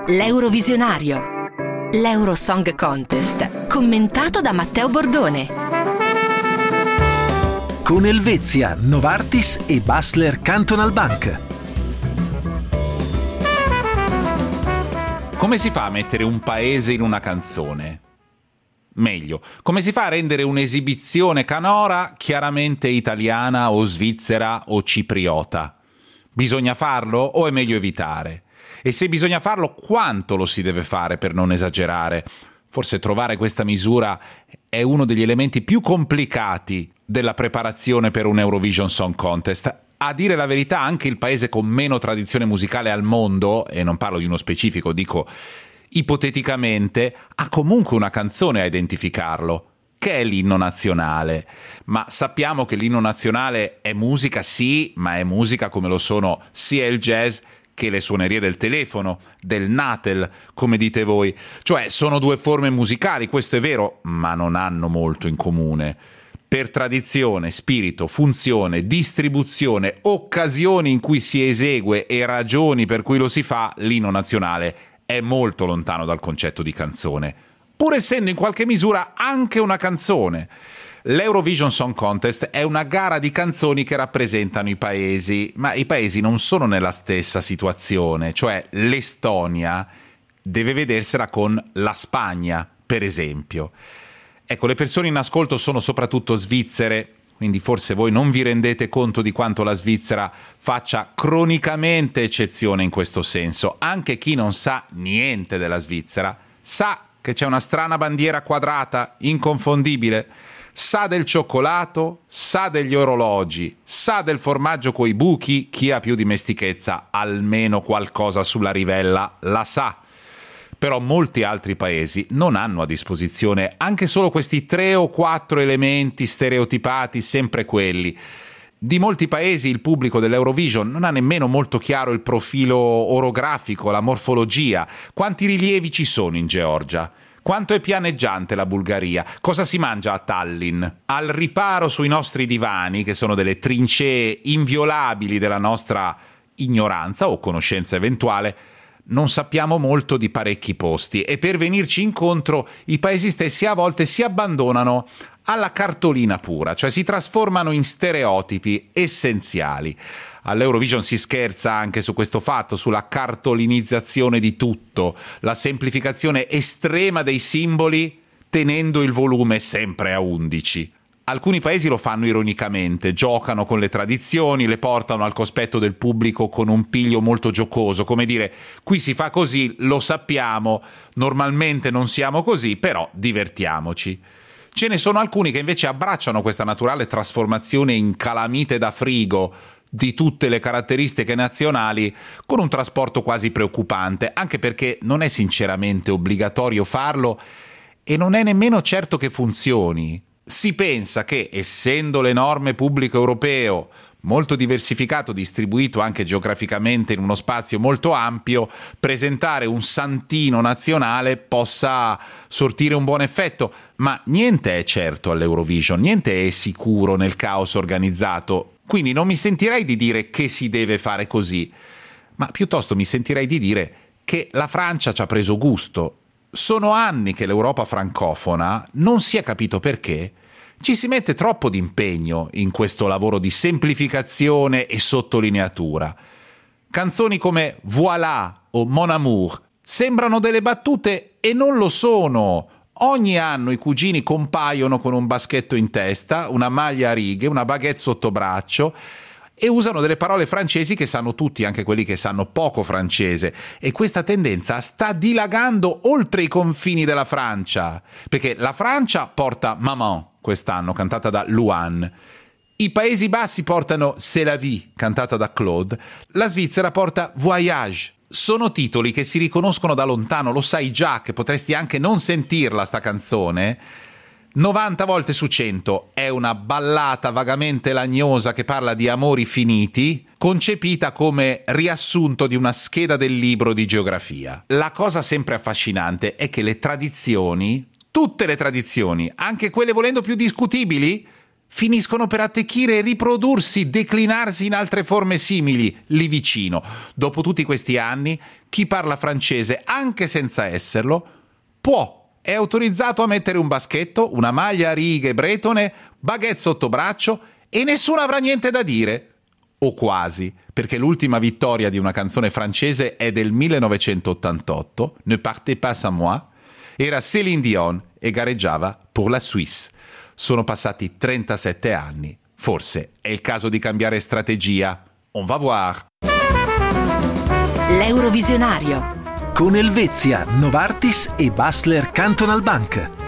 L'Eurovisionario. L'Eurosong Contest, commentato da Matteo Bordone. Con Helvetia, Novartis e Basler Cantonal Bank. Come si fa a mettere un paese in una canzone? Meglio, come si fa a rendere un'esibizione canora chiaramente italiana o svizzera o cipriota? Bisogna farlo o è meglio evitare? E se bisogna farlo, quanto lo si deve fare per non esagerare? Forse trovare questa misura è uno degli elementi più complicati della preparazione per un Eurovision Song Contest. A dire la verità, anche il paese con meno tradizione musicale al mondo, e non parlo di uno specifico, dico ipoteticamente, ha comunque una canzone a identificarlo, che è l'inno nazionale. Ma sappiamo che l'inno nazionale è musica, sì, ma è musica come lo sono sia il jazz che le suonerie del telefono, del natel, come dite voi. Cioè, sono due forme musicali, questo è vero, ma non hanno molto in comune. Per tradizione, spirito, funzione, distribuzione, occasioni in cui si esegue e ragioni per cui lo si fa, l'inno nazionale è molto lontano dal concetto di canzone, pur essendo in qualche misura anche una canzone. L'Eurovision Song Contest è una gara di canzoni che rappresentano i paesi, ma i paesi non sono nella stessa situazione, cioè l'Estonia deve vedersela con la Spagna, per esempio. Ecco, le persone in ascolto sono soprattutto svizzere, quindi forse voi non vi rendete conto di quanto la Svizzera faccia cronicamente eccezione in questo senso. Anche chi non sa niente della Svizzera sa che c'è una strana bandiera quadrata, inconfondibile, sa del cioccolato, sa degli orologi, sa del formaggio coi buchi, chi ha più dimestichezza, almeno qualcosa sulla rivella la sa. Però molti altri paesi non hanno a disposizione anche solo questi 3 o 4 elementi stereotipati, sempre quelli. Di molti paesi il pubblico dell'Eurovision non ha nemmeno molto chiaro il profilo orografico, la morfologia. Quanti rilievi ci sono in Georgia? Quanto è pianeggiante la Bulgaria? Cosa si mangia a Tallinn? Al riparo sui nostri divani, che sono delle trincee inviolabili della nostra ignoranza o conoscenza eventuale, non sappiamo molto di parecchi posti e per venirci incontro i paesi stessi a volte si abbandonano alla cartolina pura, cioè si trasformano in stereotipi essenziali. All'Eurovision si scherza anche su questo fatto, sulla cartolinizzazione di tutto, la semplificazione estrema dei simboli tenendo il volume sempre a 11. Alcuni paesi lo fanno ironicamente, giocano con le tradizioni, le portano al cospetto del pubblico con un piglio molto giocoso, come dire, qui si fa così, lo sappiamo, normalmente non siamo così, però divertiamoci. Ce ne sono alcuni che invece abbracciano questa naturale trasformazione in calamite da frigo di tutte le caratteristiche nazionali con un trasporto quasi preoccupante, anche perché non è sinceramente obbligatorio farlo e non è nemmeno certo che funzioni. Si pensa che, essendo l'enorme pubblico europeo molto diversificato, distribuito anche geograficamente in uno spazio molto ampio, presentare un santino nazionale possa sortire un buon effetto. Ma niente è certo all'Eurovision, niente è sicuro nel caos organizzato. Quindi non mi sentirei di dire che si deve fare così, ma piuttosto mi sentirei di dire che la Francia ci ha preso gusto. Sono anni che l'Europa francofona, non si è capito perché, ci si mette troppo d'impegno in questo lavoro di semplificazione e sottolineatura. Canzoni come Voilà o Mon Amour sembrano delle battute e non lo sono. Ogni anno i cugini compaiono con un baschetto in testa, una maglia a righe, una baguette sotto braccio e usano delle parole francesi che sanno tutti, anche quelli che sanno poco francese. E questa tendenza sta dilagando oltre i confini della Francia, perché la Francia porta Maman quest'anno, cantata da Luan. I Paesi Bassi portano C'est la vie, cantata da Claude. La Svizzera porta Voyage. Sono titoli che si riconoscono da lontano, lo sai già che potresti anche non sentirla sta canzone. 90 volte su 100 è una ballata vagamente lagnosa che parla di amori finiti, concepita come riassunto di una scheda del libro di geografia. La cosa sempre affascinante è che le tradizioni, tutte le tradizioni, anche quelle volendo più discutibili, finiscono per attecchire e riprodursi, declinarsi in altre forme simili lì vicino. Dopo tutti questi anni, chi parla francese, anche senza esserlo, è autorizzato a mettere un baschetto, una maglia a righe bretone, baguette sotto braccio e nessuno avrà niente da dire. O quasi, perché l'ultima vittoria di una canzone francese è del 1988, Ne partez pas sans moi, era Céline Dion e gareggiava pour la Suisse. Sono passati 37 anni, forse è il caso di cambiare strategia. On va voir. L'Eurovisionario con Helvezia, Novartis e Basler Cantonal Bank.